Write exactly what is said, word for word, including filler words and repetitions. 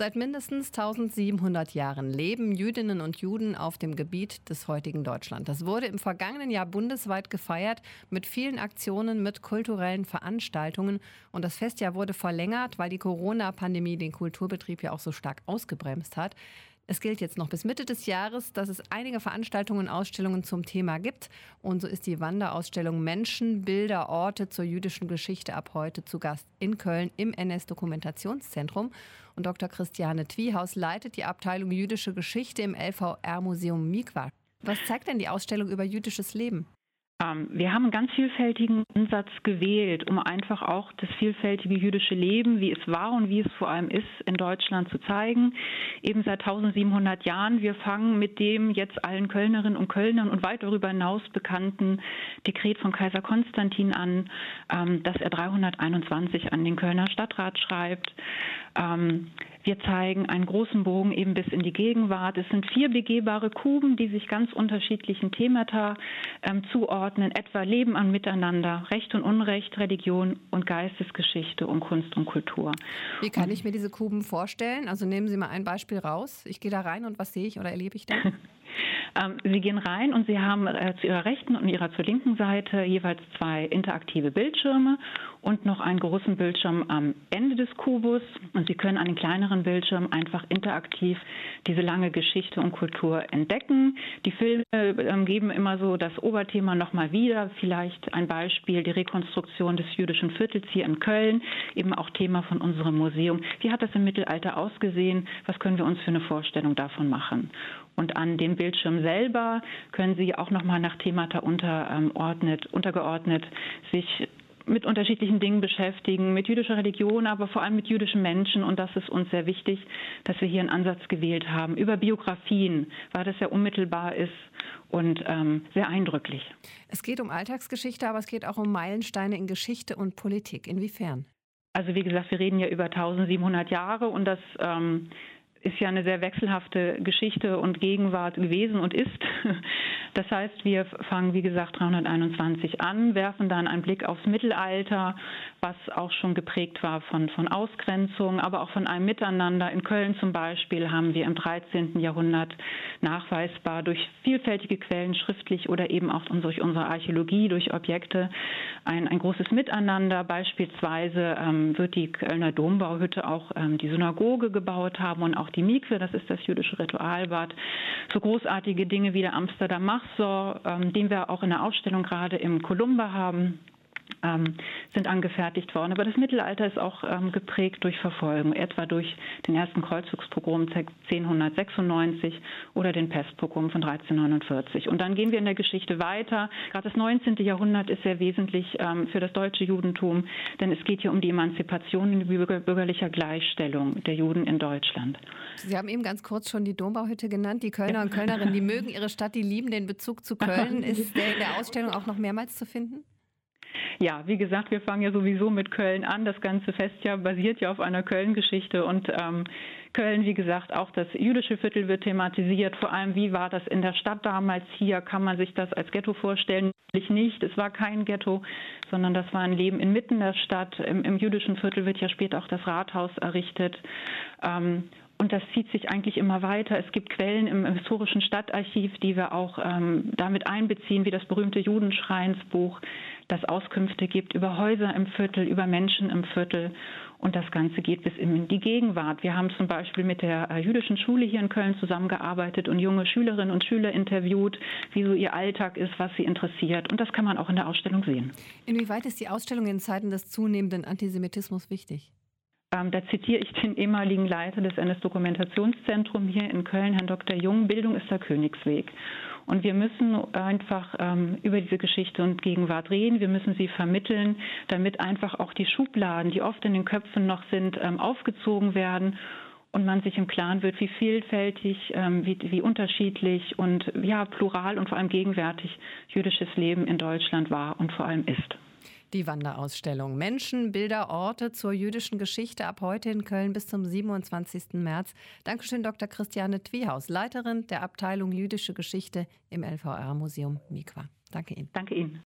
Seit mindestens eintausendsiebenhundert Jahren leben Jüdinnen und Juden auf dem Gebiet des heutigen Deutschland. Das wurde im vergangenen Jahr bundesweit gefeiert mit vielen Aktionen, mit kulturellen Veranstaltungen. Und das Festjahr wurde verlängert, weil die Corona-Pandemie den Kulturbetrieb ja auch so stark ausgebremst hat. Es gilt jetzt noch bis Mitte des Jahres, dass es einige Veranstaltungen und Ausstellungen zum Thema gibt. Und so ist die Wanderausstellung Menschen, Bilder, Orte zur jüdischen Geschichte ab heute zu Gast in Köln im N S-Dokumentationszentrum. Und Doktor Christiane Twiehaus leitet die Abteilung Jüdische Geschichte im L V R-Museum Mikva. Was zeigt denn die Ausstellung über jüdisches Leben? Wir haben einen ganz vielfältigen Ansatz gewählt, um einfach auch das vielfältige jüdische Leben, wie es war und wie es vor allem ist, in Deutschland zu zeigen. Eben seit eintausendsiebenhundert Jahren. Wir fangen mit dem jetzt allen Kölnerinnen und Kölnern und weit darüber hinaus bekannten Dekret von Kaiser Konstantin an, das er dreihunderteinundzwanzig an den Kölner Stadtrat schreibt. Wir zeigen einen großen Bogen eben bis in die Gegenwart. Es sind vier begehbare Kuben, die sich ganz unterschiedlichen Themata ähm, zuordnen, etwa Leben am Miteinander, Recht und Unrecht, Religion und Geistesgeschichte und Kunst und Kultur. Wie kann ich mir diese Kuben vorstellen? Also nehmen Sie mal ein Beispiel raus. Ich gehe da rein und was sehe ich oder erlebe ich da? Sie gehen rein und Sie haben äh, zu Ihrer rechten und Ihrer zur linken Seite jeweils zwei interaktive Bildschirme und noch einen großen Bildschirm am Ende des Kubus. Und Sie können an den kleineren Bildschirmen einfach interaktiv diese lange Geschichte und Kultur entdecken. Die Filme äh, geben immer so das Oberthema nochmal wieder. Vielleicht ein Beispiel, die Rekonstruktion des jüdischen Viertels hier in Köln, eben auch Thema von unserem Museum. Wie hat das im Mittelalter ausgesehen? Was können wir uns für eine Vorstellung davon machen? Und an dem Bildschirm selber können Sie auch nochmal nach Themata unterordnet, untergeordnet sich mit unterschiedlichen Dingen beschäftigen, mit jüdischer Religion, aber vor allem mit jüdischen Menschen. Und das ist uns sehr wichtig, dass wir hier einen Ansatz gewählt haben über Biografien, weil das sehr unmittelbar ist und ähm, sehr eindrücklich. Es geht um Alltagsgeschichte, aber es geht auch um Meilensteine in Geschichte und Politik. Inwiefern? Also wie gesagt, wir reden ja über eintausendsiebenhundert Jahre und das ähm, ist ja eine sehr wechselhafte Geschichte und Gegenwart gewesen und ist. Das heißt, wir fangen, wie gesagt, dreihunderteinundzwanzig an, werfen dann einen Blick aufs Mittelalter, was auch schon geprägt war von, von Ausgrenzung, aber auch von einem Miteinander. In Köln zum Beispiel haben wir im dreizehnten Jahrhundert nachweisbar durch vielfältige Quellen, schriftlich oder eben auch durch unsere Archäologie, durch Objekte, ein, ein großes Miteinander. Beispielsweise ähm, wird die Kölner Dombauhütte auch ähm, die Synagoge gebaut haben und auch die Mikwe, das ist das jüdische Ritualbad. So großartige Dinge wie der Amsterdam Machsor, ähm, den wir auch in der Ausstellung gerade im Columba haben, ähm, sind angefertigt worden. Aber das Mittelalter ist auch ähm, geprägt durch Verfolgung, etwa durch den ersten Kreuzzugspogrom zehnhundertsechsundneunzig oder den Pestpogrom von dreizehnhundertneunundvierzig. Und dann gehen wir in der Geschichte weiter. Gerade das neunzehnte Jahrhundert ist sehr wesentlich ähm, für das deutsche Judentum, denn es geht hier um die Emanzipation und die bürgerliche Gleichstellung der Juden in Deutschland. Sie haben eben ganz kurz schon die Dombauhütte genannt. Die Kölner und Kölnerinnen, die mögen ihre Stadt, die lieben den Bezug zu Köln. Ist der in der Ausstellung auch noch mehrmals zu finden? Ja, wie gesagt, wir fangen ja sowieso mit Köln an. Das ganze Festjahr basiert ja auf einer Köln-Geschichte und ähm, Köln, wie gesagt, auch das jüdische Viertel wird thematisiert. Vor allem, wie war das in der Stadt damals hier? Kann man sich das als Ghetto vorstellen? Natürlich nicht. Es war kein Ghetto, sondern das war ein Leben inmitten der Stadt. Im, im jüdischen Viertel wird ja später auch das Rathaus errichtet. Ähm, Und das zieht sich eigentlich immer weiter. Es gibt Quellen im historischen Stadtarchiv, die wir auch ähm, damit einbeziehen, wie das berühmte Judenschreinsbuch, das Auskünfte gibt über Häuser im Viertel, über Menschen im Viertel. Und das Ganze geht bis in die Gegenwart. Wir haben zum Beispiel mit der äh, jüdischen Schule hier in Köln zusammengearbeitet und junge Schülerinnen und Schüler interviewt, wie so ihr Alltag ist, was sie interessiert. Und das kann man auch in der Ausstellung sehen. Inwieweit ist die Ausstellung in Zeiten des zunehmenden Antisemitismus wichtig? Ähm, da zitiere ich den ehemaligen Leiter des N S-Dokumentationszentrums hier in Köln, Herrn Doktor Jung. Bildung ist der Königsweg. Und wir müssen einfach ähm, über diese Geschichte und Gegenwart reden. Wir müssen sie vermitteln, damit einfach auch die Schubladen, die oft in den Köpfen noch sind, ähm, aufgezogen werden und man sich im Klaren wird, wie vielfältig, ähm, wie, wie unterschiedlich und ja, plural und vor allem gegenwärtig jüdisches Leben in Deutschland war und vor allem ist. Die Wanderausstellung Menschen, Bilder, Orte zur jüdischen Geschichte ab heute in Köln bis zum siebenundzwanzigsten März. Dankeschön, Doktor Christiane Twiehaus, Leiterin der Abteilung Jüdische Geschichte im L V R-Museum Mikva. Danke Ihnen. Danke Ihnen.